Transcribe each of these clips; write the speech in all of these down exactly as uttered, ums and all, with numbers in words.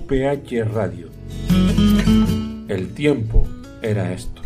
P H Radio. El tiempo era esto.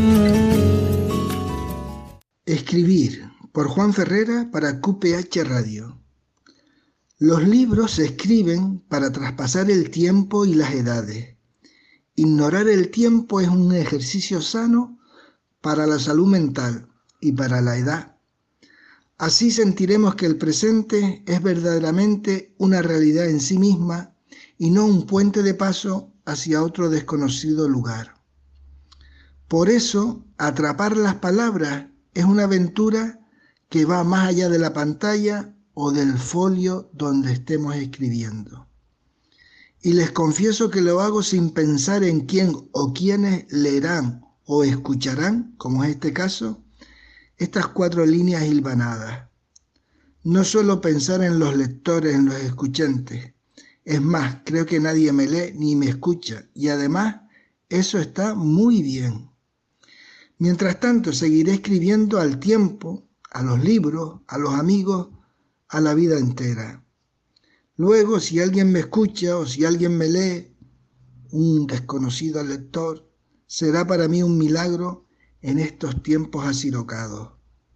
Escribir, por Juan Ferrera para Q P H Radio. Los libros se escriben para traspasar el tiempo y las edades. Ignorar el tiempo es un ejercicio sano para la salud mental y para la edad. Así sentiremos que el presente es verdaderamente una realidad en sí misma y no un puente de paso hacia otro desconocido lugar. Por eso, atrapar las palabras es una aventura que va más allá de la pantalla o del folio donde estemos escribiendo. Y les confieso que lo hago sin pensar en quién o quiénes leerán o escucharán, como es este caso, estas cuatro líneas hilvanadas. No suelo pensar en los lectores, en los escuchantes. Es más, creo que nadie me lee ni me escucha, y además eso está muy bien. Mientras tanto, seguiré escribiendo al tiempo, a los libros, a los amigos, a la vida entera. Luego, si alguien me escucha o si alguien me lee, un desconocido lector, será para mí un milagro en estos tiempos asirocados.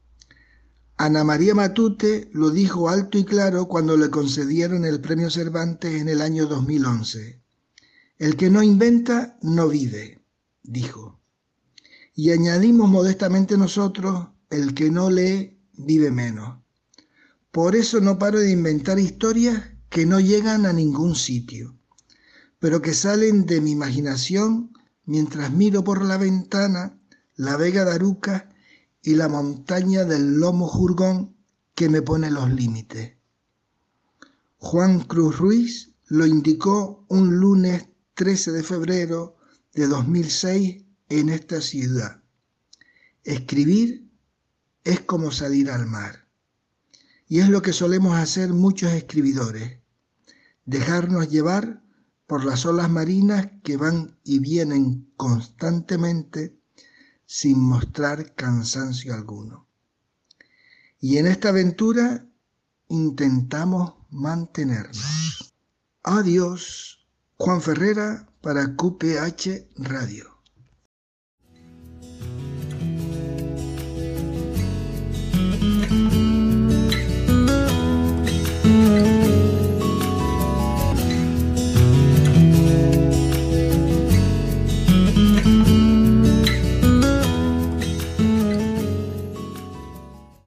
Ana María Matute lo dijo alto y claro cuando le concedieron el Premio Cervantes en el año dos mil once. El que no inventa, no vive, dijo. Y añadimos modestamente nosotros, el que no lee, vive menos. Por eso no paro de inventar historias que no llegan a ningún sitio, pero que salen de mi imaginación mientras miro por la ventana la Vega de Aruca y la montaña del Lomo Jurgón que me pone los límites. Juan Cruz Ruiz lo indicó un lunes trece de febrero de dos mil seis en esta ciudad. Escribir es como salir al mar. Y es lo que solemos hacer muchos escribidores, dejarnos llevar por las olas marinas que van y vienen constantemente sin mostrar cansancio alguno. Y en esta aventura intentamos mantenernos. Adiós, Juan Ferrera para Q P H Radio.